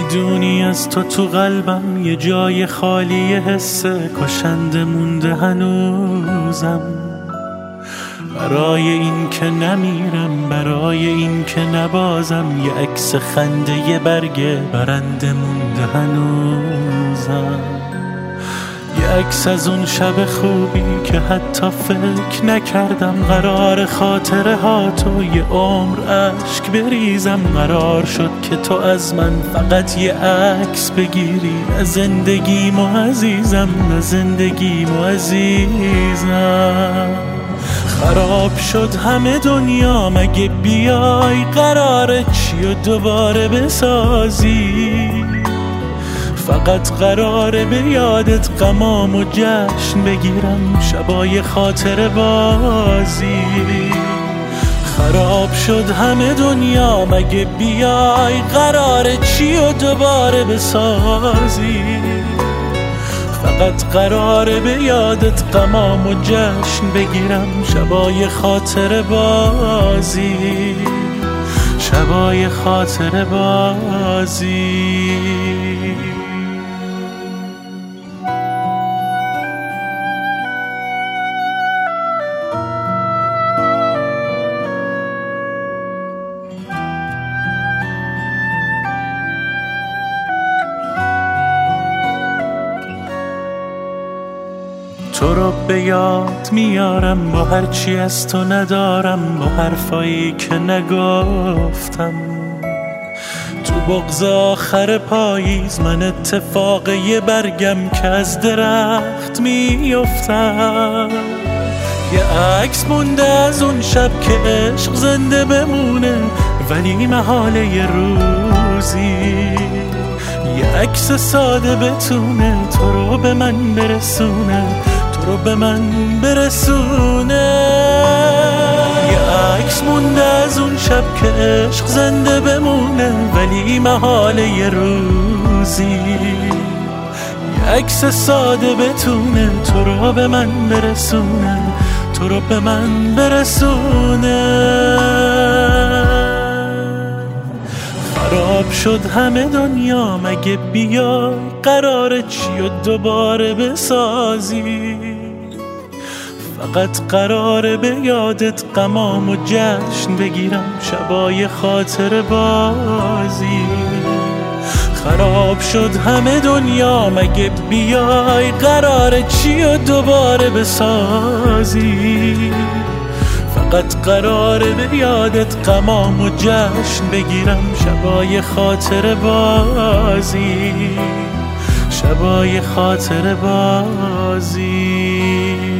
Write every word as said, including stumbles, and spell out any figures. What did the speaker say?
میدونی از تو تو قلبم یه جای خالی حسه کشنده مونده هنوزم. برای این که نمیرم، برای این که نبازم، یه عکس خنده یه برگه برنده مونده هنوزم. یه عکس از اون شب خوبی که حتی فکر نکردم قرار خاطره ها تو یه عمر عشق بریزم. قرار شد که تو از من فقط یه عکس بگیری، نه زندگیمو عزیزم، نه زندگیمو عزیزم. خراب شد همه دنیا، مگه بیای قراره چی و دوباره بسازی؟ فقط قراره به یادت غمام و جشن بگیرم، شبای خاطر بازی. خراب شد همه دنیا، مگه بیای قراره چی و دوباره بسازی؟ فقط قراره به یادت غمام و جشن بگیرم، شبای خاطر بازی، شبای خاطر بازی. تو رو به یاد میارم با هرچی از تو ندارم، با حرفایی که نگفتم. تو بغض آخر پاییز من اتفاق یه برگم که از درخت میافتم. یه عکس مونده از اون شب که عشق زنده بمونه، ولی محاله یه روزی یه عکس ساده بتونه تو رو به من برسونه، تو رو به من برسونه. یه عکس مونده از اون شب که عشق زنده بمونه، ولی محاله یه روزی یه عکس ساده بتونه تو رو به من برسونه، تو رو به من برسونه. خراب شد همه دنیا، مگه بیای قراره چی و دوباره بسازی؟ فقط قراره به یادت غمام و جشن بگیرم، شبای خاطر بازی. خراب شد همه دنیا، مگه بیای قراره چی و دوباره بسازی؟ فقط قراره به یادت غمام و جشن بگیرم، شبای خاطر بازی، شبای خاطر بازی.